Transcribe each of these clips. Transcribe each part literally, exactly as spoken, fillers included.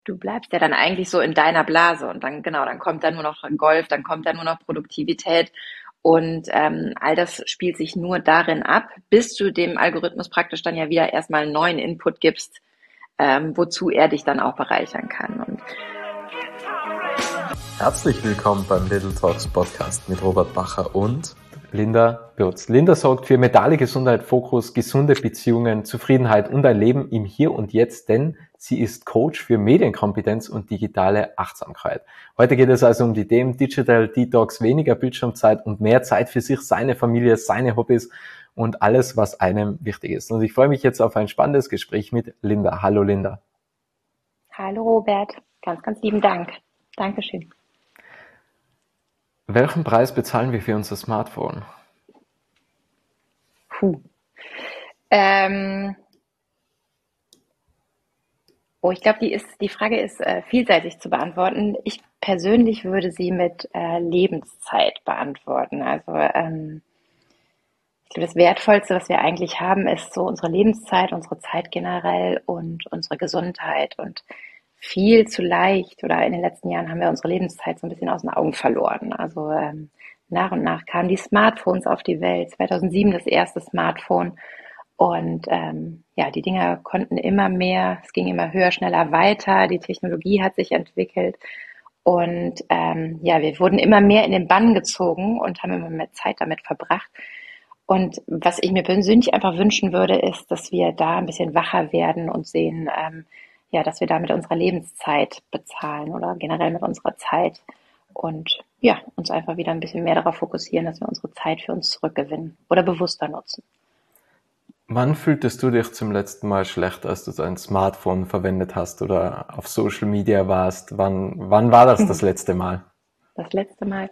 du bleibst ja dann eigentlich so in deiner Blase und dann, genau, dann kommt da nur noch Golf, dann kommt da nur noch Produktivität und ähm, all das spielt sich nur darin ab, bis du dem Algorithmus praktisch dann ja wieder erstmal einen neuen Input gibst, ähm, wozu er dich dann auch bereichern kann. Und Herzlich willkommen beim Little Talks Podcast mit Robert Bacher und Linda Würz. Linda sorgt für mentale Gesundheit, Fokus, gesunde Beziehungen, Zufriedenheit und ein Leben im Hier und Jetzt, denn sie ist Coach für Medienkompetenz und digitale Achtsamkeit. Heute geht es also um die Themen Digital Detox, weniger Bildschirmzeit und mehr Zeit für sich, seine Familie, seine Hobbys und alles, was einem wichtig ist. Und ich freue mich jetzt auf ein spannendes Gespräch mit Linda. Hallo Linda. hallo Robert, ganz, ganz lieben Dank. Dankeschön. Welchen Preis bezahlen wir für unser Smartphone? Puh. Ähm, oh, ich glaube, die ist, die Frage ist äh, vielseitig zu beantworten. Ich persönlich würde sie mit äh, Lebenszeit beantworten. Also ähm, ich glaube, das Wertvollste, was wir eigentlich haben, ist so unsere Lebenszeit, unsere Zeit generell und unsere Gesundheit. Und viel zu leicht oder in den letzten Jahren haben wir unsere Lebenszeit so ein bisschen aus den Augen verloren. Also ähm, nach und nach kamen die Smartphones auf die Welt. zweitausendsieben das erste Smartphone. Und ähm, ja, die Dinger konnten immer mehr, es ging immer höher, schneller weiter, die Technologie hat sich entwickelt und ähm, ja, wir wurden immer mehr in den Bann gezogen und haben immer mehr Zeit damit verbracht. Und was ich mir persönlich einfach wünschen würde, ist, dass wir da ein bisschen wacher werden und sehen, ähm, ja, dass wir da mit unserer Lebenszeit bezahlen oder generell mit unserer Zeit und ja, uns einfach wieder ein bisschen mehr darauf fokussieren, dass wir unsere Zeit für uns zurückgewinnen oder bewusster nutzen. Wann fühltest du dich zum letzten Mal schlecht, als du dein Smartphone verwendet hast oder auf Social Media warst? Wann, wann war das das letzte Mal? Das letzte Mal.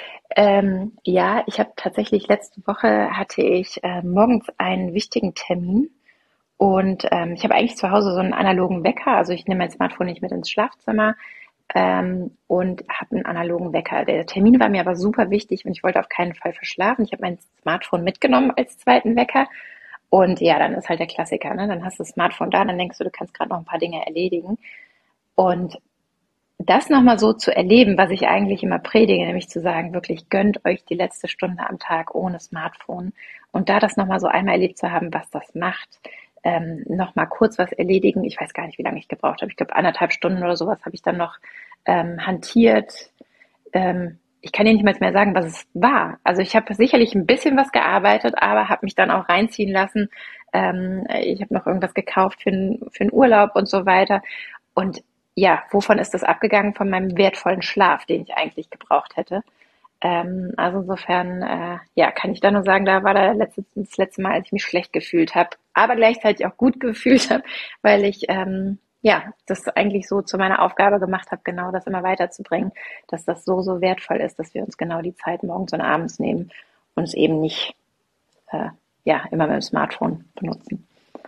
Ähm, ja, ich habe tatsächlich letzte Woche hatte ich äh, morgens einen wichtigen Termin und ähm, ich habe eigentlich zu Hause so einen analogen Wecker. Also ich nehme mein Smartphone nicht mit ins Schlafzimmer ähm, und habe einen analogen Wecker. Der Termin war mir aber super wichtig und ich wollte auf keinen Fall verschlafen. Ich habe mein Smartphone mitgenommen als zweiten Wecker. Und ja, dann ist halt der Klassiker, ne? Dann hast du das Smartphone da, dann denkst du, du kannst gerade noch ein paar Dinge erledigen. Und das nochmal so zu erleben, was ich eigentlich immer predige, nämlich zu sagen, wirklich gönnt euch die letzte Stunde am Tag ohne Smartphone. Und da das nochmal so einmal erlebt zu haben, was das macht, ähm, nochmal kurz was erledigen. Ich weiß gar nicht, wie lange ich gebraucht habe. Ich glaube, anderthalb Stunden oder sowas habe ich dann noch ähm, hantiert. Ähm, ich kann dir nicht mal mehr sagen, was es war. Also ich habe sicherlich ein bisschen was gearbeitet, aber habe mich dann auch reinziehen lassen. Ähm, ich habe noch irgendwas gekauft für, n- für einen Urlaub und so weiter. Und ja, wovon ist das abgegangen? Von meinem wertvollen Schlaf, den ich eigentlich gebraucht hätte. Ähm, also insofern, äh, ja, kann ich da nur sagen, da war der letzte, das letzte Mal, als ich mich schlecht gefühlt habe, aber gleichzeitig auch gut gefühlt habe, weil ich ähm, ja das eigentlich so zu meiner Aufgabe gemacht habe, genau das immer weiterzubringen, dass das so, so wertvoll ist, dass wir uns genau die Zeit morgens und abends nehmen und es eben nicht äh, ja immer mit dem Smartphone benutzen.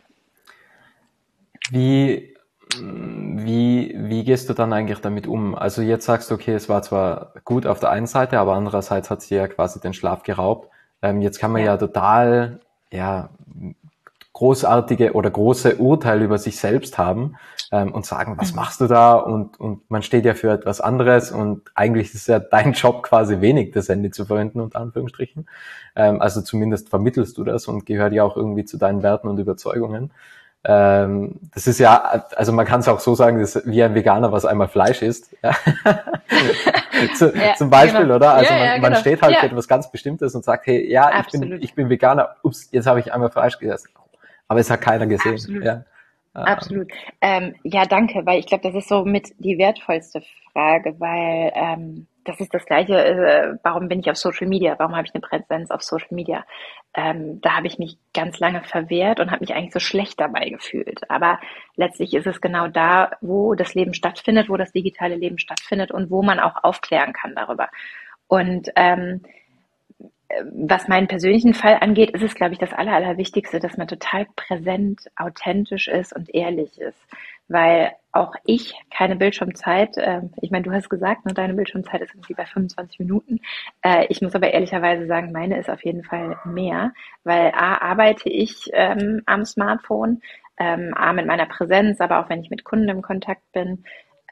Wie, wie, wie gehst du dann eigentlich damit um? Also jetzt sagst du, okay, es war zwar gut auf der einen Seite, aber andererseits hat sie ja quasi den Schlaf geraubt. Ähm, jetzt kann man Ja. ja total, ja, großartige oder große Urteile über sich selbst haben ähm, und sagen, was Mhm. machst du da? Und, und man steht ja für etwas anderes und eigentlich ist es ja dein Job quasi wenig, das Handy zu verwenden, unter Anführungsstrichen. Ähm, also zumindest vermittelst du das und gehört ja auch irgendwie zu deinen Werten und Überzeugungen. Ähm, das ist ja, also man kann es auch so sagen, das ist wie ein Veganer, was einmal Fleisch isst. Ja. Zu, Ja, zum Beispiel, genau. oder? Also Ja, ja, man, man genau. steht halt für Ja, etwas ganz Bestimmtes und sagt, hey, ja, ich bin, absolut. ich bin Veganer. Ups, jetzt habe ich einmal Fleisch gegessen. Aber es hat keiner gesehen. Absolut. Ja. Ähm, Absolut. Ähm, ja, danke, weil ich glaube, das ist so mit die wertvollste Frage, weil ähm, das ist das Gleiche, äh, warum bin ich auf Social Media, warum habe ich eine Präsenz auf Social Media? Ähm, da habe ich mich ganz lange verwehrt und habe mich eigentlich so schlecht dabei gefühlt. Aber letztlich ist es genau da, wo das Leben stattfindet, wo das digitale Leben stattfindet und wo man auch aufklären kann darüber. Und ähm, was meinen persönlichen Fall angeht, ist es, glaube ich, das Aller, Allerwichtigste, dass man total präsent, authentisch ist und ehrlich ist. Weil auch ich keine Bildschirmzeit, äh, ich meine, du hast gesagt, ne, deine Bildschirmzeit ist irgendwie bei fünfundzwanzig Minuten. Äh, ich muss aber ehrlicherweise sagen, meine ist auf jeden Fall mehr, weil A, arbeite ich ähm, am Smartphone, ähm, A, mit meiner Präsenz, aber auch wenn ich mit Kunden im Kontakt bin,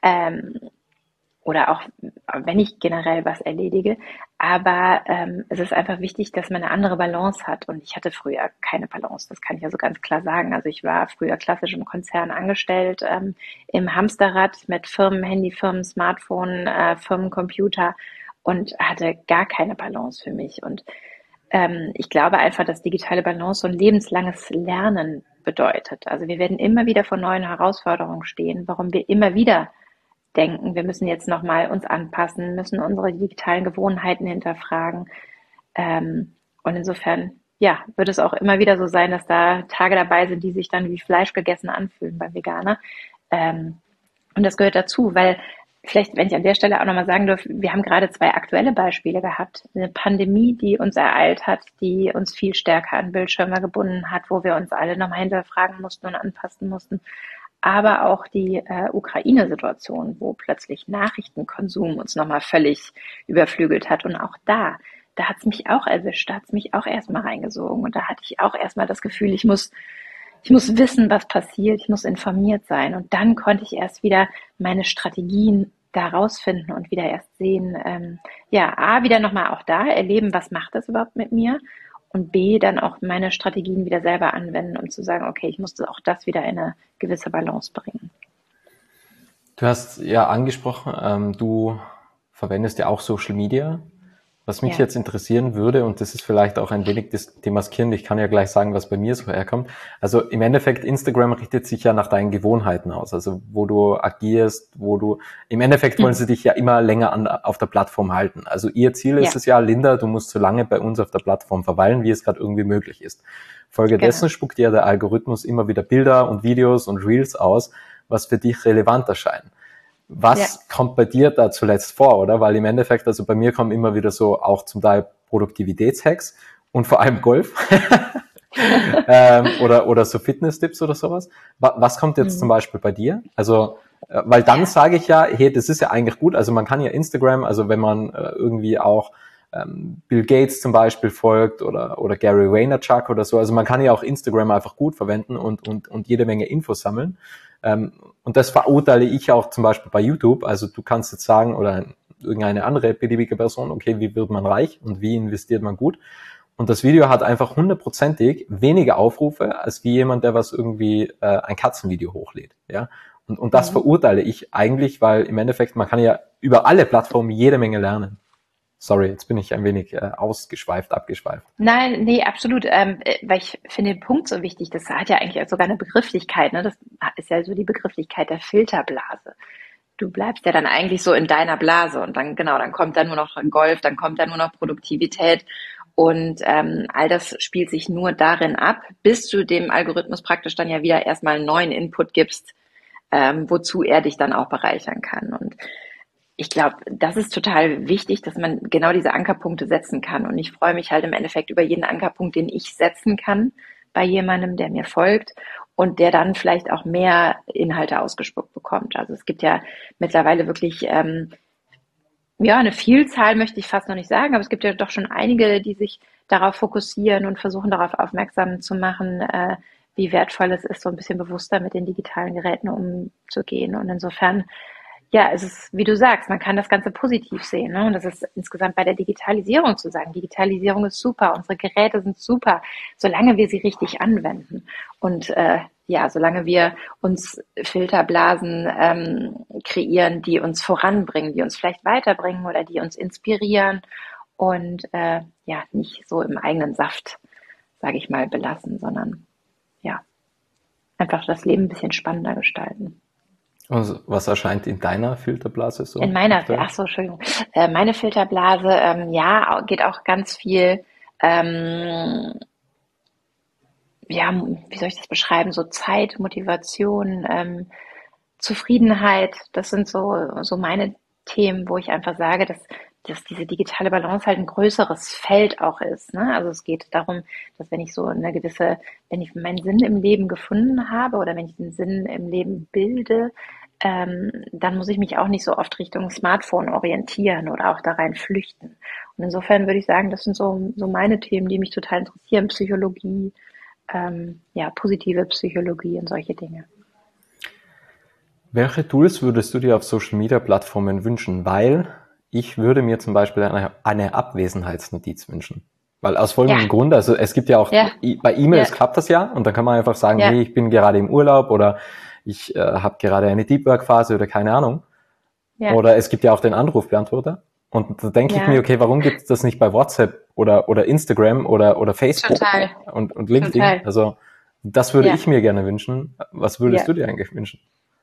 Ähm, oder auch, wenn ich generell was erledige. Aber ähm, es ist einfach wichtig, dass man eine andere Balance hat. Und ich hatte früher keine Balance, das kann ich also ganz klar sagen. Also ich war früher klassisch im Konzern angestellt, ähm, im Hamsterrad mit Firmenhandy, Firmen, Smartphone, äh, Firmencomputer und hatte gar keine Balance für mich. Und ähm, ich glaube einfach, dass digitale Balance so ein lebenslanges Lernen bedeutet. Also wir werden immer wieder vor neuen Herausforderungen stehen, warum wir immer wieder denken, wir müssen jetzt nochmal uns anpassen, müssen unsere digitalen Gewohnheiten hinterfragen. Ähm, und insofern, ja, wird es auch immer wieder so sein, dass da Tage dabei sind, die sich dann wie Fleisch gegessen anfühlen beim Veganer. Ähm, und das gehört dazu, weil vielleicht, wenn ich an der Stelle auch nochmal sagen darf, wir haben gerade zwei aktuelle Beispiele gehabt. Eine Pandemie, die uns ereilt hat, die uns viel stärker an Bildschirme gebunden hat, wo wir uns alle nochmal hinterfragen mussten und anpassen mussten. Aber auch die äh, Ukraine-Situation, wo plötzlich Nachrichtenkonsum uns nochmal völlig überflügelt hat. Und auch da, da hat es mich auch erwischt, da hat es mich auch erstmal reingesogen. Und da hatte ich auch erstmal das Gefühl, ich muss ich muss wissen, was passiert, ich muss informiert sein. Und dann konnte ich erst wieder meine Strategien da rausfinden und wieder erst sehen, ähm, ja, A, wieder nochmal auch da erleben, was macht das überhaupt mit mir? Und B, dann auch meine Strategien wieder selber anwenden, um zu sagen, okay, ich musste auch das wieder in eine gewisse Balance bringen. Du hast ja angesprochen, ähm, du verwendest ja auch Social Media. Was mich Ja. jetzt interessieren würde, und das ist vielleicht auch ein wenig das demaskierend, ich kann ja gleich sagen, was bei mir so herkommt. Also im Endeffekt, Instagram richtet sich ja nach deinen Gewohnheiten aus, also wo du agierst, wo du, im Endeffekt wollen sie dich ja immer länger an, auf der Plattform halten. Also ihr Ziel ist Ja. es ja, Linda, du musst so lange bei uns auf der Plattform verweilen, wie es gerade irgendwie möglich ist. Folgedessen Genau. spuckt dir der Algorithmus immer wieder Bilder und Videos und Reels aus, was für dich relevant erscheint. Was ja. kommt bei dir da zuletzt vor, oder? Weil im Endeffekt, also bei mir kommen immer wieder so auch zum Teil Produktivitätshacks und vor allem Golf ähm, oder oder so Fitness-Tipps oder sowas. Was kommt jetzt mhm. zum Beispiel bei dir? Also, äh, weil dann ja. sage ich ja, hey, das ist ja eigentlich gut. Also man kann ja Instagram, also wenn man äh, irgendwie auch ähm, Bill Gates zum Beispiel folgt oder oder Gary Vaynerchuk oder so, also man kann ja auch Instagram einfach gut verwenden und und und jede Menge Infos sammeln. Ähm, und das verurteile ich auch zum Beispiel bei YouTube. Also du kannst jetzt sagen, oder irgendeine andere beliebige Person, okay, wie wird man reich und wie investiert man gut? Und das Video hat einfach hundertprozentig weniger Aufrufe, als wie jemand, der was irgendwie äh, ein Katzenvideo hochlädt. Ja? Und, und das mhm. verurteile ich eigentlich, weil im Endeffekt, man kann ja über alle Plattformen jede Menge lernen. Sorry, jetzt bin ich ein wenig äh, ausgeschweift, abgeschweift. Nein, nee, absolut, ähm, weil ich finde den Punkt so wichtig, das hat ja eigentlich sogar eine Begrifflichkeit, ne? Das ist ja so die Begrifflichkeit der Filterblase. Du bleibst ja dann eigentlich so in deiner Blase und dann, genau, dann kommt da nur noch Golf, dann kommt da nur noch Produktivität und ähm, all das spielt sich nur darin ab, bis du dem Algorithmus praktisch dann ja wieder erstmal einen neuen Input gibst, ähm, wozu er dich dann auch bereichern kann. Und ich glaube, das ist total wichtig, dass man genau diese Ankerpunkte setzen kann. Und ich freue mich halt im Endeffekt über jeden Ankerpunkt, den ich setzen kann bei jemandem, der mir folgt und der dann vielleicht auch mehr Inhalte ausgespuckt bekommt. Also es gibt ja mittlerweile wirklich, ähm, ja, eine Vielzahl möchte ich fast noch nicht sagen, aber es gibt ja doch schon einige, die sich darauf fokussieren und versuchen, darauf aufmerksam zu machen, äh, wie wertvoll es ist, so ein bisschen bewusster mit den digitalen Geräten umzugehen. Und insofern, ja, es ist, wie du sagst, man kann das Ganze positiv sehen. Ne? Und das ist insgesamt bei der Digitalisierung zu sagen. Digitalisierung ist super, unsere Geräte sind super, solange wir sie richtig anwenden. Und äh, ja, solange wir uns Filterblasen ähm, kreieren, die uns voranbringen, die uns vielleicht weiterbringen oder die uns inspirieren und äh, ja, nicht so im eigenen Saft, sage ich mal, belassen, sondern ja, einfach das Leben ein bisschen spannender gestalten. Und was erscheint in deiner Filterblase so? In meiner, ach so, Entschuldigung. Äh, meine Filterblase, ähm, ja, geht auch ganz viel, ähm, ja, wie soll ich das beschreiben? So Zeit, Motivation, ähm, Zufriedenheit. Das sind so, so meine Themen, wo ich einfach sage, dass, dass diese digitale Balance halt ein größeres Feld auch ist. Ne? Also es geht darum, dass wenn ich so eine gewisse, wenn ich meinen Sinn im Leben gefunden habe oder wenn ich den Sinn im Leben bilde, ähm, dann muss ich mich auch nicht so oft Richtung Smartphone orientieren oder auch da rein flüchten. Und insofern würde ich sagen, das sind so, so meine Themen, die mich total interessieren. Psychologie, ähm, ja, positive Psychologie und solche Dinge. Welche Tools würdest du dir auf Social Media Plattformen wünschen? Weil ich würde mir zum Beispiel eine, eine Abwesenheitsnotiz wünschen. Weil aus Ja, folgendem Grund, also es gibt ja auch, ja, bei ja, E-Mails klappt das ja und dann kann man einfach sagen, ja, hey, ich bin gerade im Urlaub oder ich äh, habe gerade eine Deep Work Phase oder keine Ahnung. ja, Oder es gibt ja auch den Anrufbeantworter. Und da denke ich mir, ja, okay, warum gibt es das nicht bei WhatsApp oder, oder Instagram oder, oder Facebook total, und, und LinkedIn? total, Also das würde ja, ich mir gerne wünschen. Was würdest ja. du dir eigentlich wünschen?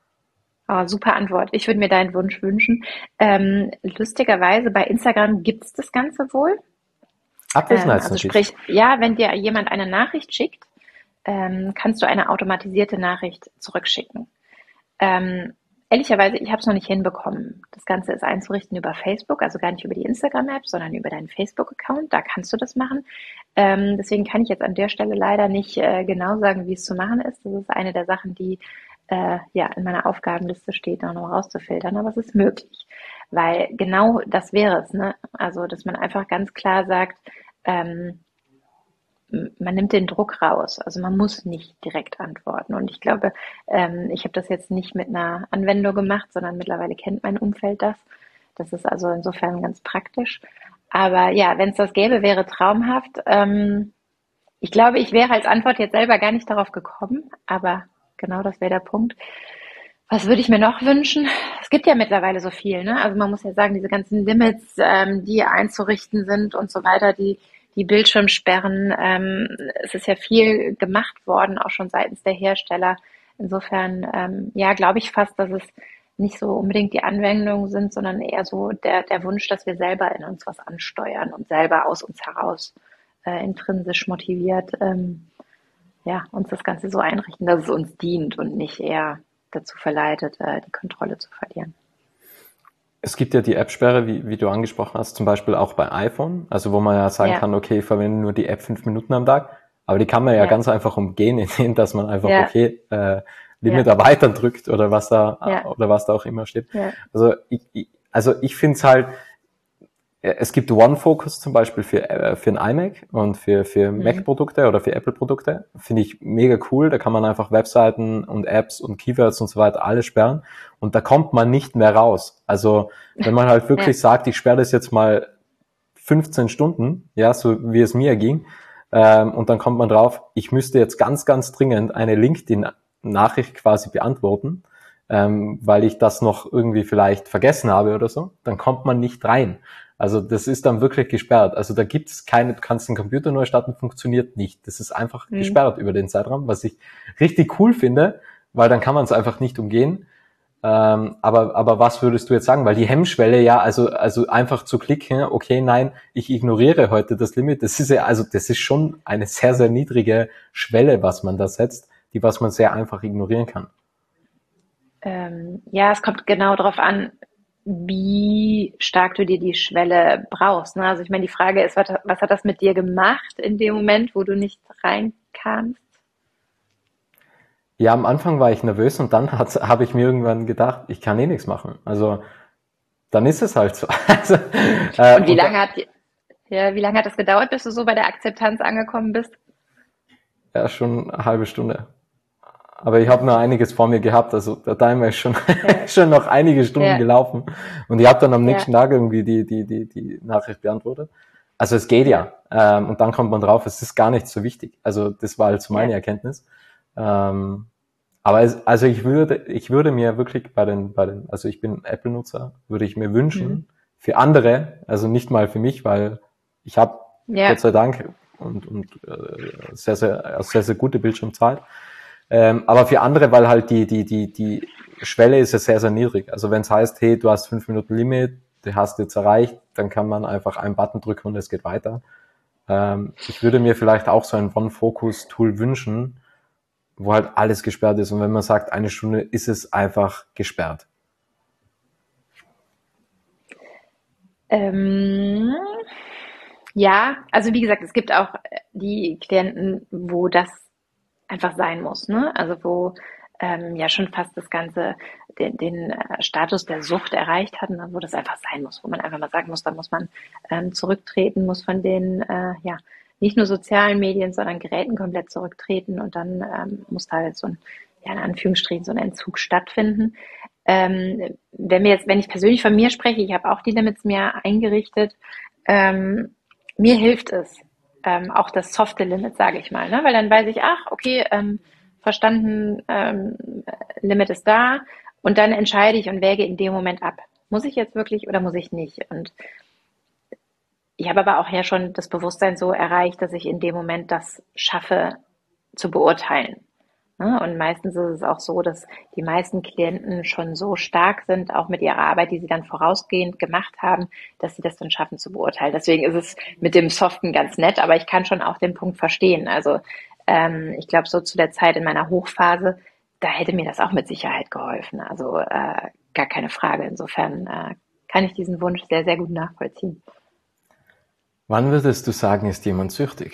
Oh, super Antwort. Ich würde mir deinen Wunsch wünschen. Ähm, lustigerweise bei Instagram gibt's das Ganze wohl. Ähm, also Abwesenheitsnotiz. sprich, ja, wenn dir jemand eine Nachricht schickt, ähm, kannst du eine automatisierte Nachricht zurückschicken. Ähm, ehrlicherweise, ich habe es noch nicht hinbekommen. Das Ganze ist einzurichten über Facebook, also gar nicht über die Instagram-App, sondern über deinen Facebook-Account. Da kannst du das machen. Ähm, deswegen kann ich jetzt an der Stelle leider nicht äh, genau sagen, wie es zu machen ist. Das ist eine der Sachen, die äh, ja in meiner Aufgabenliste steht, auch noch rauszufiltern. Aber es ist möglich, weil genau das wäre es. Ne? Also, dass man einfach ganz klar sagt, ähm, man nimmt den Druck raus. Also man muss nicht direkt antworten. Und ich glaube, ähm, ich habe das jetzt nicht mit einer Anwendung gemacht, sondern mittlerweile kennt mein Umfeld das. Das ist also insofern ganz praktisch. Aber ja, wenn es das gäbe, wäre traumhaft. Ähm, ich glaube, ich wäre als Antwort jetzt selber gar nicht darauf gekommen, aber genau das wäre der Punkt. Was würde ich mir noch wünschen? Es gibt ja mittlerweile so viel, ne? Also man muss ja sagen, diese ganzen Limits, ähm, die einzurichten sind und so weiter, die, die Bildschirmsperren, ähm, es ist ja viel gemacht worden, auch schon seitens der Hersteller. Insofern, ähm, ja, glaube ich fast, dass es nicht so unbedingt die Anwendungen sind, sondern eher so der, der Wunsch, dass wir selber in uns was ansteuern und selber aus uns heraus äh, intrinsisch motiviert, ähm, ja, uns das Ganze so einrichten, dass es uns dient und nicht eher dazu verleitet, äh, die Kontrolle zu verlieren. Es gibt ja die App-Sperre, wie, wie du angesprochen hast, zum Beispiel auch bei iPhone, also wo man ja sagen Ja, kann, okay, ich verwende nur die App fünf Minuten am Tag, aber die kann man ja ja, ganz einfach umgehen, indem dass man einfach, ja, okay, äh, ja, Limit erweitern drückt oder was da, ja, oder was da auch immer steht. ja, Also ich, ich also ich finde es halt, es gibt OneFocus zum Beispiel für, äh, für ein iMac und für, für mhm. Mac-Produkte oder für Apple-Produkte. Finde ich mega cool. Da kann man einfach Webseiten und Apps und Keywords und so weiter alles sperren. Und da kommt man nicht mehr raus. Also wenn man halt Ja, wirklich sagt, ich sperre das jetzt mal fünfzehn Stunden, ja, so wie es mir ging, ähm, und dann kommt man drauf, ich müsste jetzt ganz, ganz dringend eine LinkedIn-Nachricht quasi beantworten, ähm, weil ich das noch irgendwie vielleicht vergessen habe oder so, dann kommt man nicht rein. Also das ist dann wirklich gesperrt. Also da gibt es keine, du kannst den Computer neu starten, funktioniert nicht. Das ist einfach mhm. gesperrt über den Zeitraum, was ich richtig cool finde, weil dann kann man es einfach nicht umgehen. Ähm, aber, aber was würdest du jetzt sagen? Weil die Hemmschwelle ja, also, also einfach zu klicken, okay, nein, ich ignoriere heute das Limit, das ist ja, also das ist schon eine sehr, sehr niedrige Schwelle, was man da setzt, die was man sehr einfach ignorieren kann. Ähm, ja, es kommt genau darauf an, wie stark du dir die Schwelle brauchst. Ne? Also ich meine, die Frage ist, was, was hat das mit dir gemacht in dem Moment, wo du nicht reinkamst? Ja, am Anfang war ich nervös und dann habe ich mir irgendwann gedacht, ich kann eh nichts machen. Also dann ist es halt so. Also, äh, Und wie und da, lange hat, ja, wie lange hat das gedauert, bis du so bei der Akzeptanz angekommen bist? ja, schon eine halbe Stunde. Aber ich habe noch einiges vor mir gehabt, also der Timer ist schon, Ja, schon noch einige Stunden ja, gelaufen. Und ich habe dann am ja, nächsten Tag irgendwie die, die, die, die Nachricht beantwortet. Also es geht ja, ja. Ähm, und dann kommt man drauf, es ist gar nicht so wichtig. Also das war halt so ja. meine Erkenntnis. Ähm, aber es, also ich würde, ich würde mir wirklich bei den, bei den, also ich bin Apple-Nutzer, würde ich mir Mhm. wünschen, für andere, also nicht mal für mich, weil ich habe Gott Ja, sei Dank und, und äh, sehr, sehr, sehr, sehr gute Bildschirmzeit. Ähm, aber für andere, weil halt die, die, die, die Schwelle ist ja sehr, sehr niedrig. Also wenn es heißt, hey, du hast fünf Minuten Limit, du hast jetzt erreicht, dann kann man einfach einen Button drücken und es geht weiter. Ähm, ich würde mir vielleicht auch so ein One-Focus-Tool wünschen, wo halt alles gesperrt ist. Und wenn man sagt, eine Stunde, ist es einfach gesperrt. ähm, ja, also wie gesagt, es gibt auch äh, die Klienten, wo das einfach sein muss, ne? Also wo ähm, ja schon fast das Ganze den, den äh, Status der Sucht erreicht hat, ne? Wo das einfach sein muss, wo man einfach mal sagen muss, da muss man ähm, zurücktreten, muss von den äh, ja nicht nur sozialen Medien, sondern Geräten komplett zurücktreten und dann ähm, muss da halt so ein ja, in Anführungsstrichen so ein Entzug stattfinden. Ähm, wenn wir jetzt, wenn ich persönlich von mir spreche, ich habe auch die Limits mir eingerichtet, ähm, mir hilft es, ähm, auch das softe Limit, sage ich mal, ne? Weil dann weiß ich, ach, okay, ähm, verstanden, ähm, Limit ist da und dann entscheide ich und wäge in dem Moment ab. Muss ich jetzt wirklich oder muss ich nicht? Und ich habe aber auch ja schon das Bewusstsein so erreicht, dass ich in dem Moment das schaffe zu beurteilen. Ne? Und meistens ist es auch so, dass die meisten Klienten schon so stark sind, auch mit ihrer Arbeit, die sie dann vorausgehend gemacht haben, dass sie das dann schaffen zu beurteilen. Deswegen ist es mit dem Soften ganz nett, aber ich kann schon auch den Punkt verstehen. Also ähm, ich glaube, so zu der Zeit in meiner Hochphase, da hätte mir das auch mit Sicherheit geholfen. Also äh, gar keine Frage. Insofern äh, kann ich diesen Wunsch sehr, sehr gut nachvollziehen. Wann würdest du sagen, ist jemand süchtig?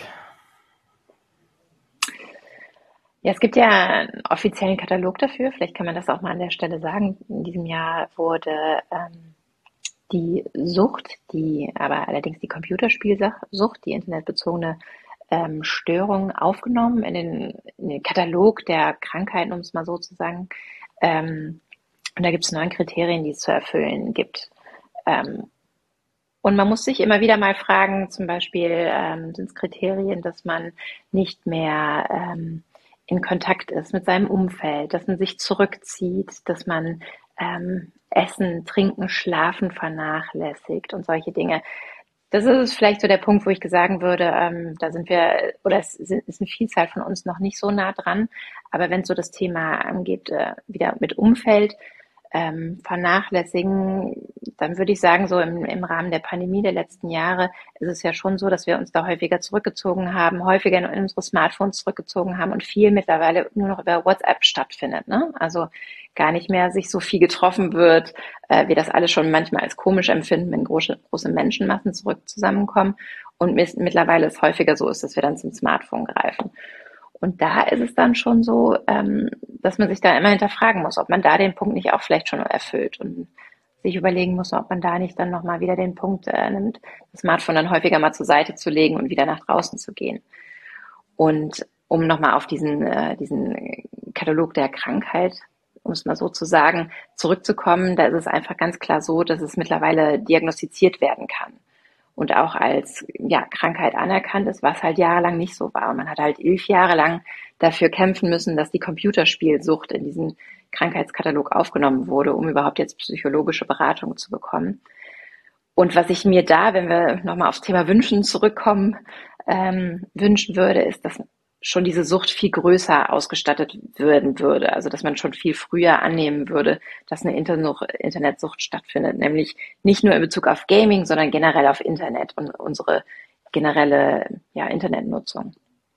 Ja, es gibt ja einen offiziellen Katalog dafür. Vielleicht kann man das auch mal an der Stelle sagen. In diesem Jahr wurde ähm, die Sucht, die aber allerdings die Computerspielsucht, die internetbezogene ähm, Störung aufgenommen in den, in den Katalog der Krankheiten, um es mal so zu sagen. Ähm, und da gibt es neun Kriterien, die es zu erfüllen gibt. Ähm, und man muss sich immer wieder mal fragen, zum Beispiel ähm, sind es Kriterien, dass man nicht mehr ähm, in Kontakt ist mit seinem Umfeld, dass man sich zurückzieht, dass man ähm, Essen, Trinken, Schlafen vernachlässigt und solche Dinge. Das ist vielleicht so der Punkt, wo ich sagen würde, ähm, da sind wir, oder es ist eine Vielzahl von uns noch nicht so nah dran. Aber wenn es so das Thema angeht, äh, wieder mit Umfeld, ähm, vernachlässigen, dann würde ich sagen, so im, im Rahmen der Pandemie der letzten Jahre ist es ja schon so, dass wir uns da häufiger zurückgezogen haben, häufiger in unsere Smartphones zurückgezogen haben und viel mittlerweile nur noch über WhatsApp stattfindet. Ne? Also gar nicht mehr sich so viel getroffen wird, äh, wir das alle schon manchmal als komisch empfinden, wenn große, große Menschenmassen zurück zusammenkommen und mittlerweile es häufiger so ist, dass wir dann zum Smartphone greifen. Und da ist es dann schon so, ähm, dass man sich da immer hinterfragen muss, ob man da den Punkt nicht auch vielleicht schon erfüllt und sich überlegen muss, ob man da nicht dann nochmal wieder den Punkt äh, nimmt, das Smartphone dann häufiger mal zur Seite zu legen und wieder nach draußen zu gehen. Und um nochmal auf diesen, äh, diesen Katalog der Krankheit, um es mal so zu sagen, zurückzukommen, da ist es einfach ganz klar so, dass es mittlerweile diagnostiziert werden kann und auch als ja, Krankheit anerkannt ist, was halt jahrelang nicht so war. Und man hat halt elf Jahre lang dafür kämpfen müssen, dass die Computerspielsucht in diesen Krankheitskatalog aufgenommen wurde, um überhaupt jetzt psychologische Beratung zu bekommen. Und was ich mir da, wenn wir nochmal aufs Thema Wünschen zurückkommen, ähm, wünschen würde, ist, dass schon diese Sucht viel größer ausgestattet werden würde. Also dass man schon viel früher annehmen würde, dass eine Internetsucht stattfindet. Nämlich nicht nur in Bezug auf Gaming, sondern generell auf Internet und unsere generelle ja, Internetnutzung.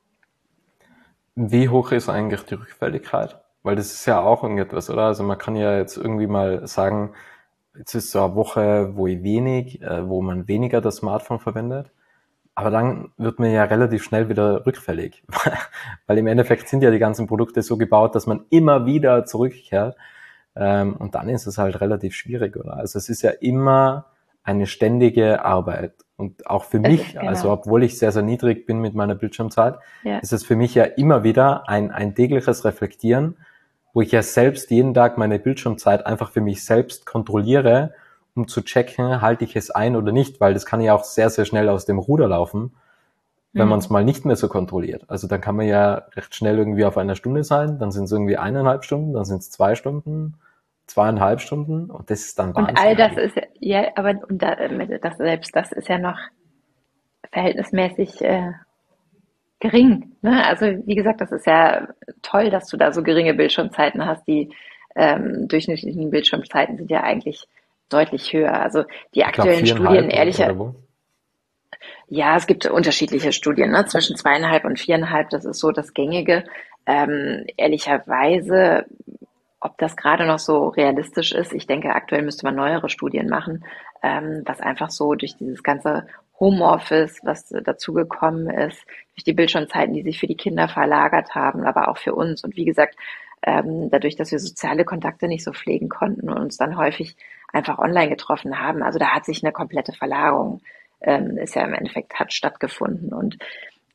Wie hoch ist eigentlich die Rückfälligkeit? Weil das ist ja auch irgendetwas, oder? Also man kann ja jetzt irgendwie mal sagen, jetzt ist so eine Woche, wo ich wenig, äh, wo man weniger das Smartphone verwendet. Aber dann wird man ja relativ schnell wieder rückfällig. Weil im Endeffekt sind ja die ganzen Produkte so gebaut, dass man immer wieder zurückkehrt. Ähm, und dann ist es halt relativ schwierig, oder? Also es ist ja immer eine ständige Arbeit. Und auch für Das mich, ist, genau. also obwohl ich sehr, sehr niedrig bin mit meiner Bildschirmzeit, ja. ist es für mich ja immer wieder ein, ein tägliches Reflektieren, wo ich ja selbst jeden Tag meine Bildschirmzeit einfach für mich selbst kontrolliere, um zu checken, halte ich es ein oder nicht, weil das kann ja auch sehr, sehr schnell aus dem Ruder laufen, wenn Mhm. man es mal nicht mehr so kontrolliert. Also dann kann man ja recht schnell irgendwie auf einer Stunde sein, dann sind es irgendwie eineinhalb Stunden, dann sind es zwei Stunden, zweieinhalb Stunden und das ist dann Wahnsinn. Und all das eigentlich. ist, ja, aber und da, das, selbst das ist ja noch verhältnismäßig äh, gering. Ne? Also wie gesagt, das ist ja toll, dass du da so geringe Bildschirmzeiten hast. Die ähm, durchschnittlichen Bildschirmzeiten sind ja eigentlich deutlich höher. Also die Ich glaube aktuellen Studien, viereinhalb ehrlicher, oder wo? ja, es gibt unterschiedliche Studien, ne? Zwischen zweieinhalb und viereinhalb, das ist so das Gängige. Ähm, ehrlicherweise, ob das gerade noch so realistisch ist, ich denke, aktuell müsste man neuere Studien machen, ähm, was einfach so durch dieses ganze Homeoffice, was dazugekommen ist, durch die Bildschirmzeiten, die sich für die Kinder verlagert haben, aber auch für uns. Und wie gesagt, ähm, dadurch, dass wir soziale Kontakte nicht so pflegen konnten und uns dann häufig einfach online getroffen haben. Also da hat sich eine komplette Verlagerung, ähm, ist ja im Endeffekt, hat stattgefunden. Und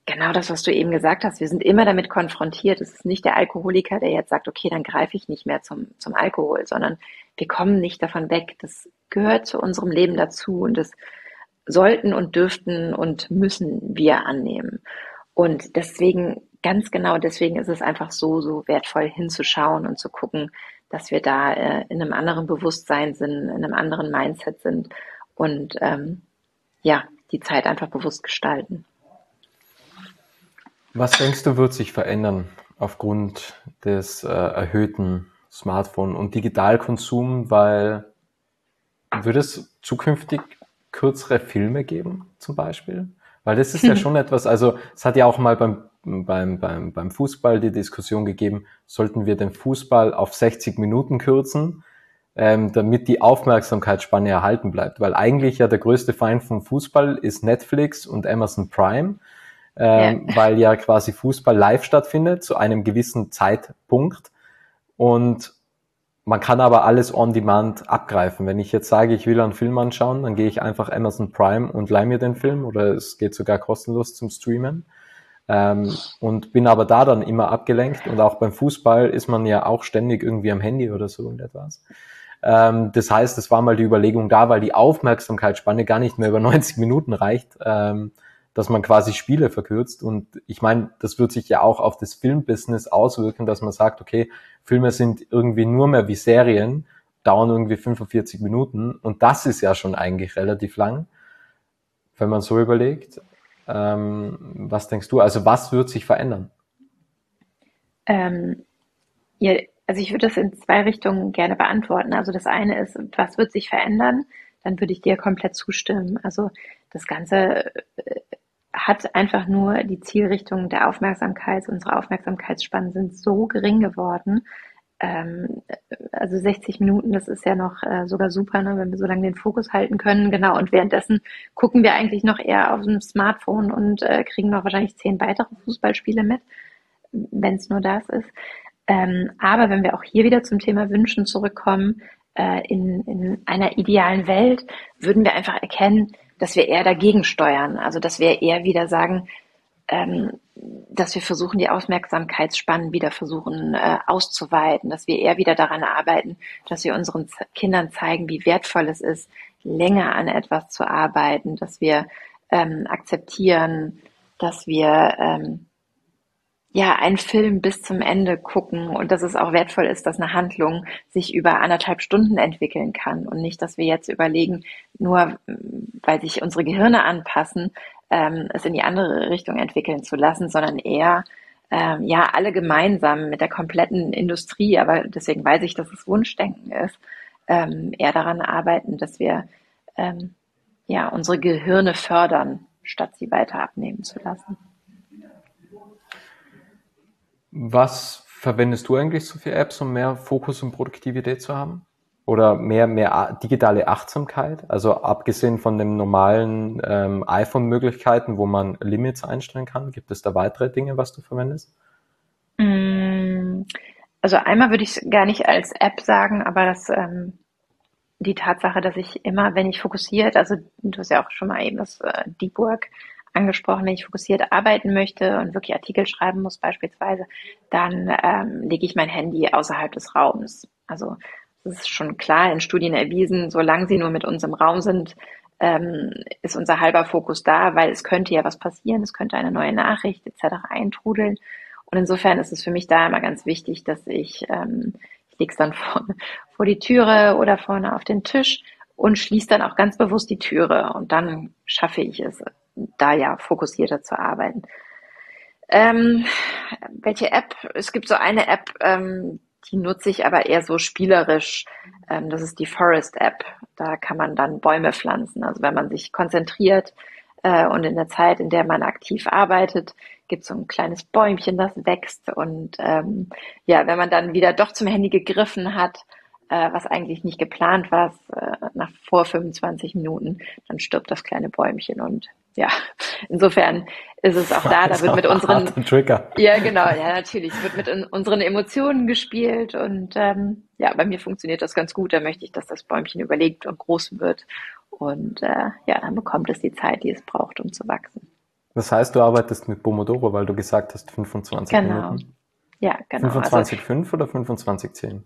Genau das, was du eben gesagt hast. Wir sind immer damit konfrontiert. Es ist nicht der Alkoholiker, der jetzt sagt, okay, dann greife ich nicht mehr zum, zum Alkohol, sondern wir kommen nicht davon weg. Das gehört zu unserem Leben dazu und das sollten und dürften und müssen wir annehmen. Und deswegen, ganz genau deswegen ist es einfach so, so wertvoll hinzuschauen und zu gucken, dass wir da äh, in einem anderen Bewusstsein sind, in einem anderen Mindset sind und ähm, ja, die Zeit einfach bewusst gestalten. Was denkst du, wird sich verändern aufgrund des äh, erhöhten Smartphone- und Digitalkonsum, weil wird es zukünftig kürzere Filme geben, zum Beispiel? Weil das ist ja schon etwas, also es hat ja auch mal beim, beim, beim, beim Fußball die Diskussion gegeben, sollten wir den Fußball auf sechzig Minuten kürzen, ähm, damit die Aufmerksamkeitsspanne erhalten bleibt. Weil eigentlich ja der größte Feind vom Fußball ist Netflix und Amazon Prime, Ja. ähm, weil ja quasi Fußball live stattfindet zu einem gewissen Zeitpunkt und man kann aber alles on demand abgreifen. Wenn ich jetzt sage, ich will einen Film anschauen, dann gehe ich einfach Amazon Prime und leih mir den Film oder es geht sogar kostenlos zum Streamen. Ähm, und bin aber da dann immer abgelenkt und auch beim Fußball ist man ja auch ständig irgendwie am Handy oder so und etwas. Ähm, das heißt, es war mal die Überlegung da, weil die Aufmerksamkeitsspanne gar nicht mehr über neunzig Minuten reicht, ähm, dass man quasi Spiele verkürzt. Und ich meine, das wird sich ja auch auf das Filmbusiness auswirken, dass man sagt, okay, Filme sind irgendwie nur mehr wie Serien, dauern irgendwie fünfundvierzig Minuten und das ist ja schon eigentlich relativ lang, wenn man so überlegt. Ähm, was denkst du? Also was wird sich verändern? Ähm, ja, also ich würde das in zwei Richtungen gerne beantworten. Also das eine ist, was wird sich verändern? Dann würde ich dir komplett zustimmen. Also das Ganze äh, hat einfach nur die Zielrichtung der Aufmerksamkeit. Unsere Aufmerksamkeitsspannen sind so gering geworden. Ähm, also sechzig Minuten, das ist ja noch äh, sogar super, ne, wenn wir so lange den Fokus halten können. Genau. Und währenddessen gucken wir eigentlich noch eher auf dem Smartphone und äh, kriegen noch wahrscheinlich zehn weitere Fußballspiele mit, wenn es nur das ist. Ähm, aber wenn wir auch hier wieder zum Thema Wünschen zurückkommen, äh, in, in einer idealen Welt würden wir einfach erkennen, dass wir eher dagegen steuern. Also dass wir eher wieder sagen, ähm, dass wir versuchen, die Aufmerksamkeitsspannen wieder versuchen äh, auszuweiten, dass wir eher wieder daran arbeiten, dass wir unseren Z- Kindern zeigen, wie wertvoll es ist, länger an etwas zu arbeiten, dass wir ähm, akzeptieren, dass wir ähm, ja, einen Film bis zum Ende gucken und dass es auch wertvoll ist, dass eine Handlung sich über anderthalb Stunden entwickeln kann und nicht, dass wir jetzt überlegen, nur ähm, weil sich unsere Gehirne anpassen, ähm, es in die andere Richtung entwickeln zu lassen, sondern eher ähm, ja alle gemeinsam mit der kompletten Industrie, aber deswegen weiß ich, dass es Wunschdenken ist, ähm, eher daran arbeiten, dass wir ähm, ja unsere Gehirne fördern, statt sie weiter abnehmen zu lassen. Was verwendest du eigentlich so für Apps, um mehr Fokus und Produktivität zu haben? Oder mehr, mehr a- digitale Achtsamkeit? Also abgesehen von den normalen ähm, iPhone-Möglichkeiten, wo man Limits einstellen kann, gibt es da weitere Dinge, was du verwendest? Mm, Also einmal würde ich es gar nicht als App sagen, aber das, ähm, die Tatsache, dass ich immer, wenn ich fokussiert, also du hast ja auch schon mal eben das äh, Deep Work angesprochen, wenn ich fokussiert arbeiten möchte und wirklich Artikel schreiben muss beispielsweise, dann ähm, lege ich mein Handy außerhalb des Raums. Also das ist schon klar in Studien erwiesen, solange sie nur mit uns im Raum sind, ähm, ist unser halber Fokus da, weil es könnte ja was passieren, es könnte eine neue Nachricht et cetera eintrudeln. Und insofern ist es für mich da immer ganz wichtig, dass ich, ähm, ich lege es dann vorne vor die Türe oder vorne auf den Tisch und schließe dann auch ganz bewusst die Türe. Und dann schaffe ich es, da ja fokussierter zu arbeiten. Ähm, welche App? Es gibt so eine App, ähm, die nutze ich aber eher so spielerisch. Ähm, das ist die Forest App. Da kann man dann Bäume pflanzen. Also wenn man sich konzentriert äh, und in der Zeit, in der man aktiv arbeitet, gibt es so ein kleines Bäumchen, das wächst. Und ähm, ja, wenn man dann wieder doch zum Handy gegriffen hat, äh, was eigentlich nicht geplant war, äh, nach vor fünfundzwanzig Minuten, dann stirbt das kleine Bäumchen. Und ja, insofern ist es auch da, da Das ist wird mit auch ein unseren, harter Trigger. ja genau, ja natürlich, wird mit in, unseren Emotionen gespielt und ähm, ja, bei mir funktioniert das ganz gut, da möchte ich, dass das Bäumchen überlegt und groß wird und äh, ja, dann bekommt es die Zeit, die es braucht, um zu wachsen. Das heißt, du arbeitest mit Pomodoro, weil du gesagt hast fünfundzwanzig Genau. Minuten. Ja, genau. fünfundzwanzig Komma fünf oder fünfundzwanzig Komma zehn?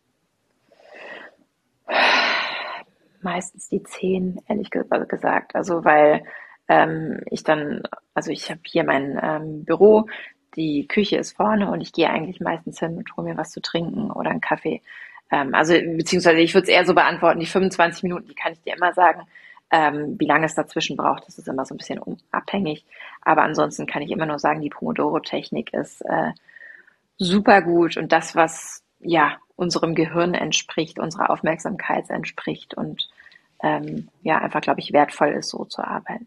Meistens die zehn, ehrlich gesagt. Also weil ähm, ich dann, also ich habe hier mein ähm, Büro, die Küche ist vorne und ich gehe eigentlich meistens hin und hole mir was zu trinken oder einen Kaffee. Ähm, also beziehungsweise ich würde es eher so beantworten, die fünfundzwanzig Minuten, die kann ich dir immer sagen. Ähm, wie lange es dazwischen braucht, das ist immer so ein bisschen abhängig. Aber ansonsten kann ich immer nur sagen, die Pomodoro-Technik ist äh, super gut und das, was ja unserem Gehirn entspricht, unserer Aufmerksamkeit entspricht und ähm, ja, einfach, glaube ich, wertvoll ist, so zu arbeiten.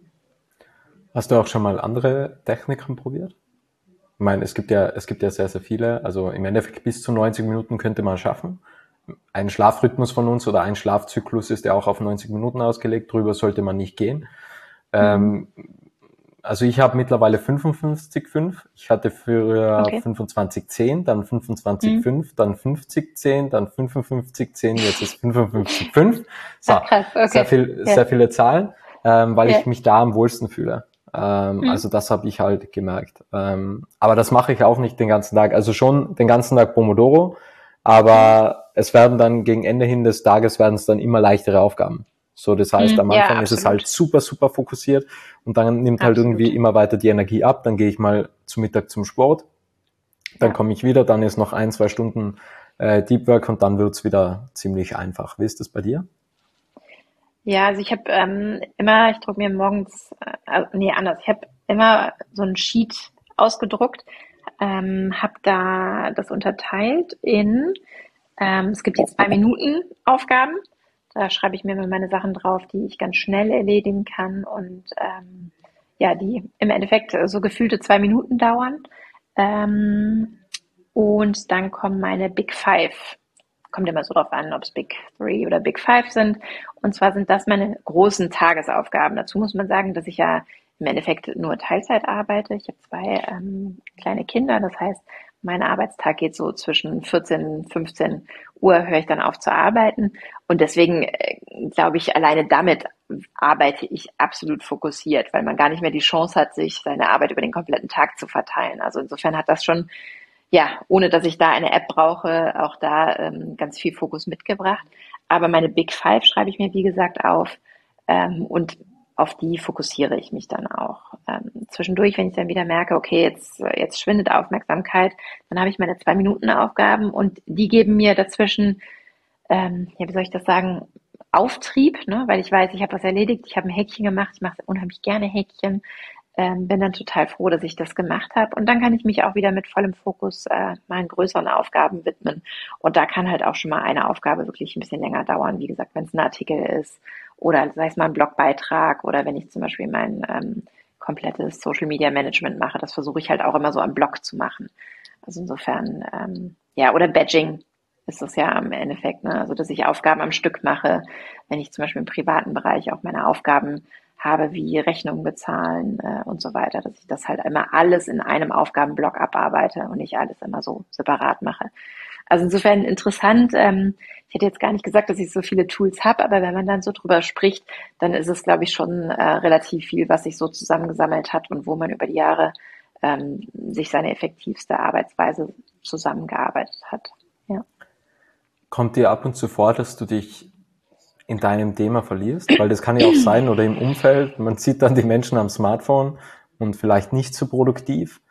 Hast du auch schon mal andere Techniken probiert? Ich meine, es gibt ja, es gibt ja sehr, sehr viele. Also im Endeffekt bis zu neunzig Minuten könnte man schaffen. Ein Schlafrhythmus von uns oder ein Schlafzyklus ist ja auch auf neunzig Minuten ausgelegt. Drüber sollte man nicht gehen. Mhm. Ähm, also ich habe mittlerweile fünfundfünfzig Komma fünf. Ich hatte früher Okay. fünfundzwanzig Komma zehn, dann fünfundzwanzig Komma Mhm. fünf, dann fünfzig Komma zehn, dann fünfundfünfzig Komma zehn, jetzt ist fünfundfünfzig Komma fünf. So, Ach, krass, sehr okay. viel, Ja. sehr viele Zahlen, ähm, weil Ja. ich mich da am wohlsten fühle. Ähm, Mhm. also das habe ich halt gemerkt. Ähm, aber das mache ich auch nicht den ganzen Tag. Also schon den ganzen Tag Pomodoro, Mhm. aber es werden dann gegen Ende hin des Tages werden es dann immer leichtere Aufgaben. So, das heißt, Mhm. am Ja, Anfang ist es halt absolut. super, super fokussiert und dann nimmt halt irgendwie Absolut. immer weiter die Energie ab. Dann gehe ich mal zu Mittag zum Sport, dann Ja. komme ich wieder, dann ist noch ein, zwei Stunden äh, Deep Work und dann wird's wieder ziemlich einfach. Wie ist das bei dir? Ja, also ich habe ähm, immer, ich drucke mir morgens, äh, nee, anders, ich habe immer so ein Sheet ausgedruckt, ähm, habe da das unterteilt in, ähm, es gibt die zwei Minuten Aufgaben, da schreibe ich mir immer meine Sachen drauf, die ich ganz schnell erledigen kann und ähm, ja, die im Endeffekt so gefühlte zwei Minuten dauern. Ähm, und dann kommen meine Big Five. Kommt immer so drauf an, ob es Big Three oder Big Five sind. Und zwar sind das meine großen Tagesaufgaben. Dazu muss man sagen, dass ich ja im Endeffekt nur Teilzeit arbeite. Ich habe zwei ähm, kleine Kinder. Das heißt, mein Arbeitstag geht so zwischen vierzehn, fünfzehn Uhr höre ich dann auf zu arbeiten. Und deswegen äh, glaube ich, alleine damit arbeite ich absolut fokussiert, weil man gar nicht mehr die Chance hat, sich seine Arbeit über den kompletten Tag zu verteilen. Also insofern hat das schon, ja, ohne dass ich da eine App brauche, auch da ähm, ganz viel Fokus mitgebracht. Aber meine Big Five schreibe ich mir, wie gesagt, auf ähm, und auf die fokussiere ich mich dann auch. Ähm, zwischendurch, wenn ich dann wieder merke, okay, jetzt, jetzt schwindet Aufmerksamkeit, dann habe ich meine zwei Minuten Aufgaben und die geben mir dazwischen, ähm, ja, wie soll ich das sagen, Auftrieb, ne? Weil ich weiß, ich habe was erledigt, ich habe ein Häkchen gemacht, ich mache unheimlich gerne Häkchen, ähm, bin dann total froh, dass ich das gemacht habe. Und dann kann ich mich auch wieder mit vollem Fokus äh, meinen größeren Aufgaben widmen. Und da kann halt auch schon mal eine Aufgabe wirklich ein bisschen länger dauern. Wie gesagt, wenn es ein Artikel ist oder sei es mal ein Blogbeitrag oder wenn ich zum Beispiel mein ähm, komplettes Social Media Management mache, das versuche ich halt auch immer so am Blog zu machen. Also insofern, ähm, ja, oder Badging ist es ja im Endeffekt, ne? Also dass ich Aufgaben am Stück mache, wenn ich zum Beispiel im privaten Bereich auch meine Aufgaben habe, wie Rechnungen bezahlen äh, und so weiter, dass ich das halt immer alles in einem Aufgabenblock abarbeite und nicht alles immer so separat mache. Also insofern interessant. Ähm, ich hätte jetzt gar nicht gesagt, dass ich so viele Tools habe, aber wenn man dann so drüber spricht, dann ist es, glaube ich, schon äh, relativ viel, was sich so zusammengesammelt hat und wo man über die Jahre ähm, sich seine effektivste Arbeitsweise zusammengearbeitet hat. Ja. Kommt dir ab und zu vor, dass du dich in deinem Thema verlierst? Weil das kann ja auch sein oder im Umfeld. Man sieht dann die Menschen am Smartphone und vielleicht nicht so produktiv.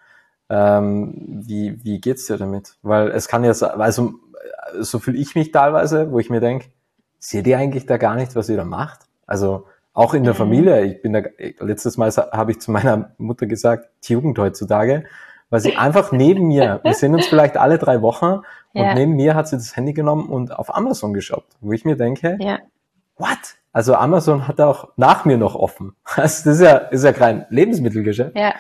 Ähm, wie, wie geht's dir damit? Weil es kann ja, also so fühle ich mich teilweise, wo ich mir denke, seht ihr eigentlich da gar nicht, was ihr da macht? Also auch in der Mhm. Familie. Ich bin da, letztes Mal habe ich zu meiner Mutter gesagt, die Jugend heutzutage, weil sie einfach neben mir, wir sehen uns vielleicht alle drei Wochen und Ja, neben mir hat sie das Handy genommen und auf Amazon geshoppt, wo ich mir denke, ja, what? Also Amazon hat auch nach mir noch offen. Also das ist ja, ist ja kein Lebensmittelgeschäft. ja,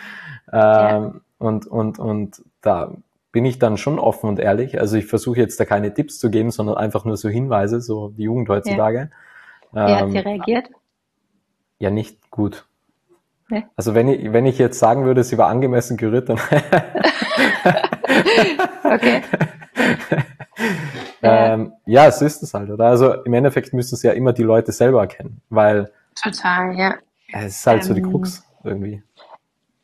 ja, Ähm, und, und, und da bin ich dann schon offen und ehrlich. Also ich versuche jetzt da keine Tipps zu geben, sondern einfach nur so Hinweise, so die Jugend ja. heutzutage. Wie hat sie Ähm, reagiert? ja, nicht gut. Ne? Also wenn ich, wenn ich jetzt sagen würde, sie war angemessen gerührt, dann Okay. Ja, ähm, ja, so ist es halt, oder? Also im Endeffekt müssen es ja immer die Leute selber erkennen, weil total, ja. es ist halt so die Ähm, Krux irgendwie.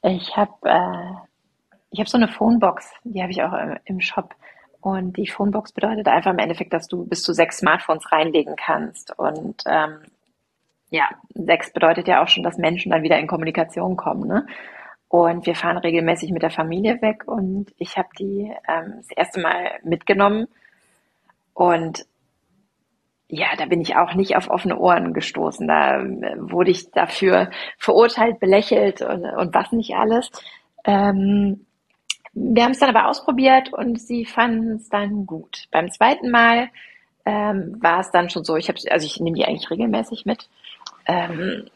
Ich habe äh, ich habe so eine Phonebox, die habe ich auch im, im Shop. Und die Phonebox bedeutet einfach im Endeffekt, dass du bis zu sechs Smartphones reinlegen kannst. Und ähm, ja, sechs bedeutet ja auch schon, dass Menschen dann wieder in Kommunikation kommen, ne? Und wir fahren regelmäßig mit der Familie weg und ich habe die ähm, das erste Mal mitgenommen und ja, da bin ich auch nicht auf offene Ohren gestoßen. Da äh, wurde ich dafür verurteilt, belächelt und, und was nicht alles. Ähm, Wir haben es dann aber ausprobiert und sie fanden es dann gut. Beim zweiten Mal ähm, war es dann schon so, ich habe, also ich nehme die eigentlich regelmäßig mit. Ähm,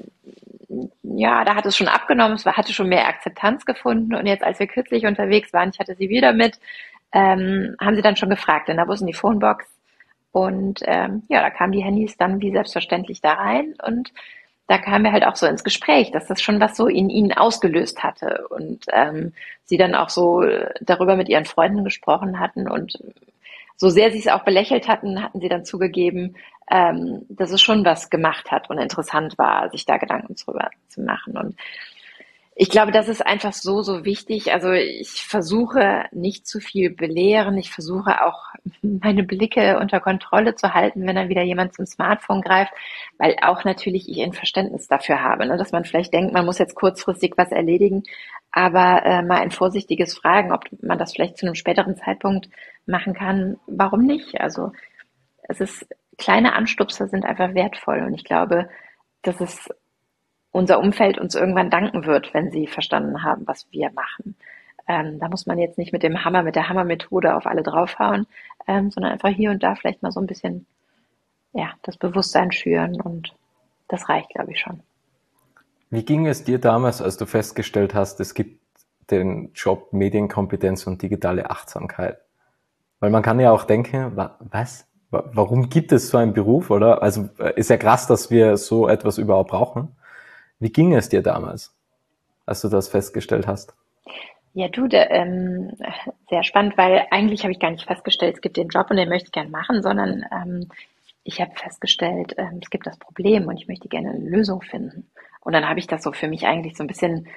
ja, da hat es schon abgenommen, es war, hatte schon mehr Akzeptanz gefunden und jetzt, als wir kürzlich unterwegs waren, ich hatte sie wieder mit, ähm, haben sie dann schon gefragt, denn da wussten die Phonebox und ähm, ja, da kamen die Handys dann wie selbstverständlich da rein und da kamen wir halt auch so ins Gespräch, dass das schon was so in ihnen ausgelöst hatte und ähm, sie dann auch so darüber mit ihren Freunden gesprochen hatten und so sehr sie es auch belächelt hatten, hatten sie dann zugegeben, ähm, dass es schon was gemacht hat und interessant war, sich da Gedanken drüber zu machen. Und ich glaube, das ist einfach so, so wichtig. Also ich versuche nicht zu viel belehren. Ich versuche auch meine Blicke unter Kontrolle zu halten, wenn dann wieder jemand zum Smartphone greift, weil auch natürlich ich ein Verständnis dafür habe, ne? Dass man vielleicht denkt, man muss jetzt kurzfristig was erledigen, aber äh, mal ein vorsichtiges Fragen, ob man das vielleicht zu einem späteren Zeitpunkt machen kann. Warum nicht? Also es ist, kleine Anstupser sind einfach wertvoll und ich glaube, dass es unser Umfeld uns irgendwann danken wird, wenn sie verstanden haben, was wir machen. Ähm, da muss man jetzt nicht mit dem Hammer, mit der Hammermethode auf alle draufhauen, ähm, sondern einfach hier und da vielleicht mal so ein bisschen, ja, das Bewusstsein schüren und das reicht, glaube ich, schon. Wie ging es dir damals, als du festgestellt hast, es gibt den Job Medienkompetenz und digitale Achtsamkeit? Weil man kann ja auch denken, wa- was? Wa- Warum gibt es so einen Beruf, oder? Also äh, ist ja krass, dass wir so etwas überhaupt brauchen. Wie ging es dir damals, als du das festgestellt hast? Ja, du, der, ähm, sehr spannend, weil eigentlich habe ich gar nicht festgestellt, es gibt den Job und den möchte ich gerne machen, sondern ähm, ich habe festgestellt, ähm, es gibt das Problem und ich möchte gerne eine Lösung finden. Und dann habe ich das so für mich eigentlich so ein bisschen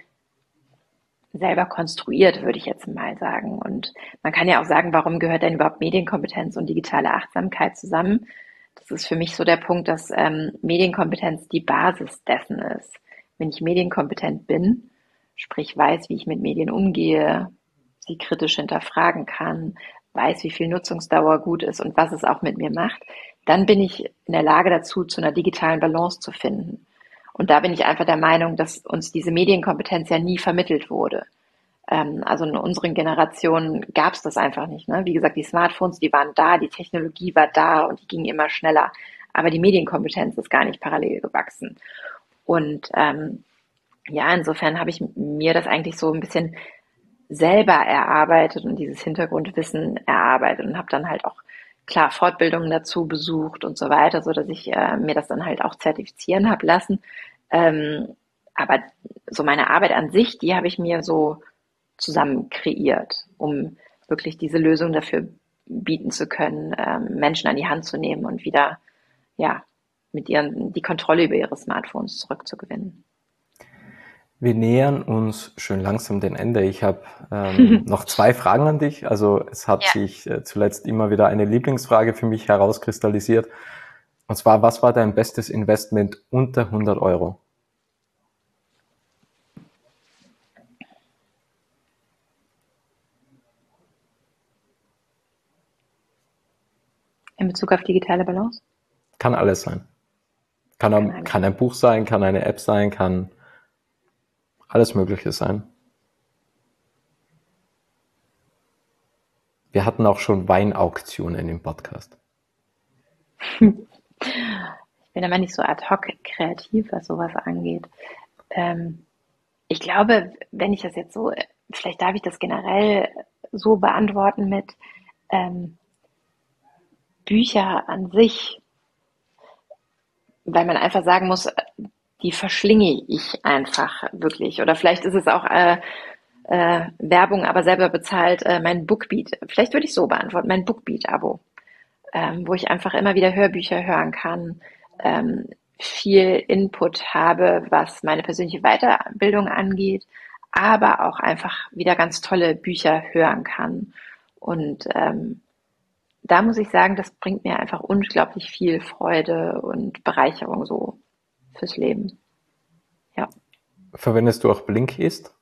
selber konstruiert, würde ich jetzt mal sagen. Und man kann ja auch sagen, warum gehört denn überhaupt Medienkompetenz und digitale Achtsamkeit zusammen? Das ist für mich so der Punkt, dass ähm, Medienkompetenz die Basis dessen ist. Wenn ich medienkompetent bin, sprich weiß, wie ich mit Medien umgehe, sie kritisch hinterfragen kann, weiß, wie viel Nutzungsdauer gut ist und was es auch mit mir macht, dann bin ich in der Lage dazu, zu einer digitalen Balance zu finden. Und da bin ich einfach der Meinung, dass uns diese Medienkompetenz ja nie vermittelt wurde. Ähm, also in unseren Generationen gab es das einfach nicht. Ne? Wie gesagt, die Smartphones, die waren da, die Technologie war da und die ging immer schneller. Aber die Medienkompetenz ist gar nicht parallel gewachsen. Und ähm, ja, insofern habe ich mir das eigentlich so ein bisschen selber erarbeitet und dieses Hintergrundwissen erarbeitet und habe dann halt auch klar Fortbildungen dazu besucht und so weiter, so dass ich äh, mir das dann halt auch zertifizieren habe lassen. Ähm, aber so meine Arbeit an sich, die habe ich mir so zusammen kreiert, um wirklich diese Lösung dafür bieten zu können, ähm, Menschen an die Hand zu nehmen und wieder ja mit ihren die Kontrolle über ihre Smartphones zurückzugewinnen. Wir nähern uns schön langsam dem Ende. Ich habe ähm, noch zwei Fragen an dich. Also es hat Ja. sich äh, zuletzt immer wieder eine Lieblingsfrage für mich herauskristallisiert. Und zwar, was war dein bestes Investment unter hundert Euro? In Bezug auf digitale Balance? Kann alles sein. Kann Kann, alles kann ein sein. Buch sein, kann eine App sein, kann alles Mögliche sein. Wir hatten auch schon Weinauktionen im Podcast. Ich bin aber nicht so ad hoc kreativ, was sowas angeht. Ähm, ich glaube, wenn ich das jetzt so, vielleicht darf ich das generell so beantworten mit ähm, Bücher an sich, weil man einfach sagen muss, die verschlinge ich einfach wirklich. Oder vielleicht ist es auch äh, äh, Werbung, aber selber bezahlt, äh, mein Bookbeat. Vielleicht würde ich so beantworten, mein Bookbeat-Abo, ähm, wo ich einfach immer wieder Hörbücher hören kann, ähm, viel Input habe, was meine persönliche Weiterbildung angeht, aber auch einfach wieder ganz tolle Bücher hören kann. Und ähm, da muss ich sagen, das bringt mir einfach unglaublich viel Freude und Bereicherung so fürs Leben. Ja. Verwendest du auch Blinkist?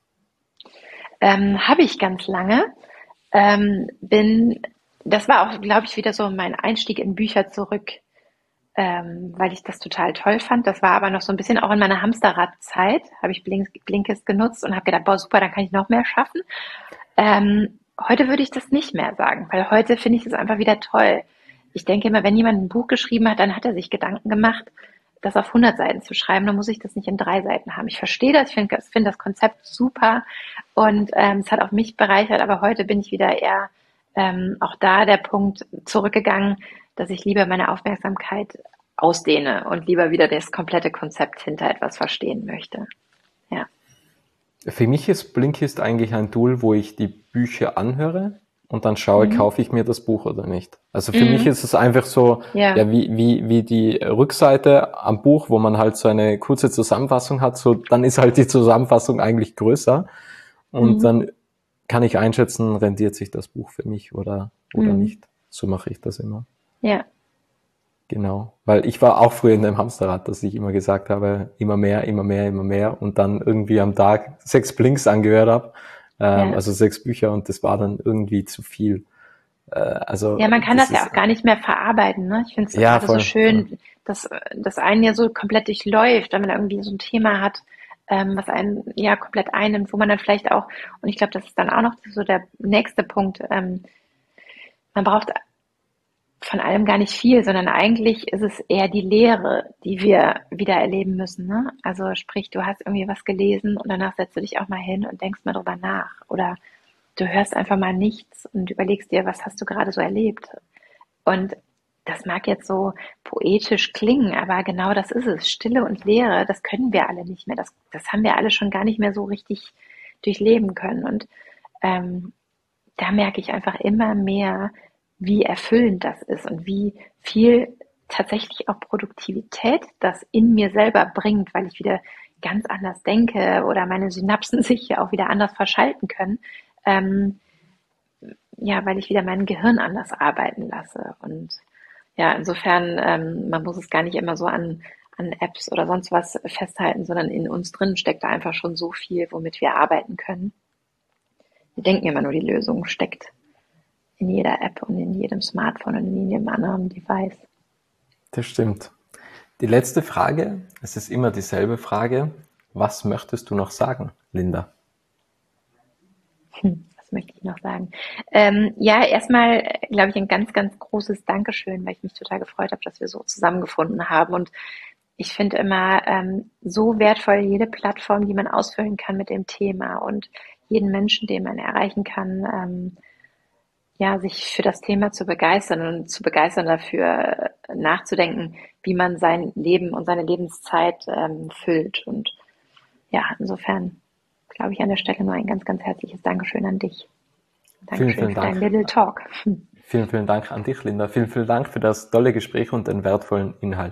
Ähm, habe ich ganz lange. Ähm, bin, das war auch, glaube ich, wieder so mein Einstieg in Bücher zurück, ähm, weil ich das total toll fand. Das war aber noch so ein bisschen auch in meiner Hamsterrad-Zeit, habe ich Blink, Blinkist genutzt und habe gedacht, boah, super, dann kann ich noch mehr schaffen. Ähm, heute würde ich das nicht mehr sagen, weil heute finde ich es einfach wieder toll. Ich denke immer, wenn jemand ein Buch geschrieben hat, dann hat er sich Gedanken gemacht, das auf hundert Seiten zu schreiben, dann muss ich das nicht in drei Seiten haben. Ich verstehe das, ich finde find das Konzept super und ähm, es hat auch mich bereichert, aber heute bin ich wieder eher ähm, auch da der Punkt zurückgegangen, dass ich lieber meine Aufmerksamkeit ausdehne und lieber wieder das komplette Konzept hinter etwas verstehen möchte. Ja. Für mich ist Blinkist eigentlich ein Tool, wo ich die Bücher anhöre und dann schaue, mhm. kaufe ich mir das Buch oder nicht. Also für mhm. mich ist es einfach so, ja, ja wie, wie, wie die Rückseite am Buch, wo man halt so eine kurze Zusammenfassung hat, so, dann ist halt die Zusammenfassung eigentlich größer und mhm. dann kann ich einschätzen, rentiert sich das Buch für mich oder, oder mhm. nicht. So mache ich das immer. Ja. Genau, weil ich war auch früher in dem Hamsterrad, dass ich immer gesagt habe, immer mehr, immer mehr, immer mehr und dann irgendwie am Tag sechs Blinks angehört habe, ähm, ja. also sechs Bücher und das war dann irgendwie zu viel. Äh, also ja, man kann das, das ja auch gar nicht mehr verarbeiten, ne? Ich finde es ja, gerade voll, so schön, voll. dass das einen ja so komplett durchläuft, wenn man irgendwie so ein Thema hat, ähm, was einen ja komplett einnimmt, wo man dann vielleicht auch, und ich glaube, das ist dann auch noch so der nächste Punkt, ähm, man braucht von allem gar nicht viel, sondern eigentlich ist es eher die Lehre, die wir wieder erleben müssen. Ne? Also sprich, du hast irgendwie was gelesen und danach setzt du dich auch mal hin und denkst mal drüber nach. Oder du hörst einfach mal nichts und überlegst dir, was hast du gerade so erlebt. Und das mag jetzt so poetisch klingen, aber genau das ist es. Stille und Leere, das können wir alle nicht mehr. Das, das haben wir alle schon gar nicht mehr so richtig durchleben können. Und ähm, da merke ich einfach immer mehr, wie erfüllend das ist und wie viel tatsächlich auch Produktivität das in mir selber bringt, weil ich wieder ganz anders denke oder meine Synapsen sich ja auch wieder anders verschalten können, ähm, ja, weil ich wieder mein Gehirn anders arbeiten lasse. Und ja, insofern, ähm, man muss es gar nicht immer so an, an Apps oder sonst was festhalten, sondern in uns drin steckt da einfach schon so viel, womit wir arbeiten können. Wir denken immer nur, die Lösung steckt in jeder App und in jedem Smartphone und in jedem anderen Device. Das stimmt. Die letzte Frage, es ist immer dieselbe Frage. Was möchtest du noch sagen, Linda? Hm, was möchte ich noch sagen? Ähm, ja, erstmal, glaube ich, ein ganz, ganz großes Dankeschön, weil ich mich total gefreut habe, dass wir so zusammengefunden haben. Und ich finde immer ähm, so wertvoll jede Plattform, die man ausfüllen kann mit dem Thema und jeden Menschen, den man erreichen kann, ähm, ja, sich für das Thema zu begeistern und zu begeistern dafür nachzudenken, wie man sein Leben und seine Lebenszeit ähm, füllt. Und ja, insofern glaube ich an der Stelle nur ein ganz, ganz herzliches Dankeschön an dich. Dankeschön vielen, vielen für Dank. deinen Little Talk. Vielen, vielen Dank an dich, Linda. Vielen, vielen Dank für das tolle Gespräch und den wertvollen Inhalt.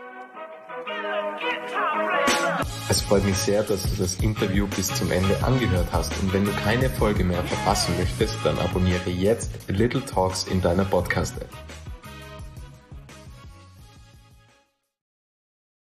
Es freut mich sehr, dass du das Interview bis zum Ende angehört hast und wenn du keine Folge mehr verpassen möchtest, dann abonniere jetzt Little Talks in deiner Podcast-App.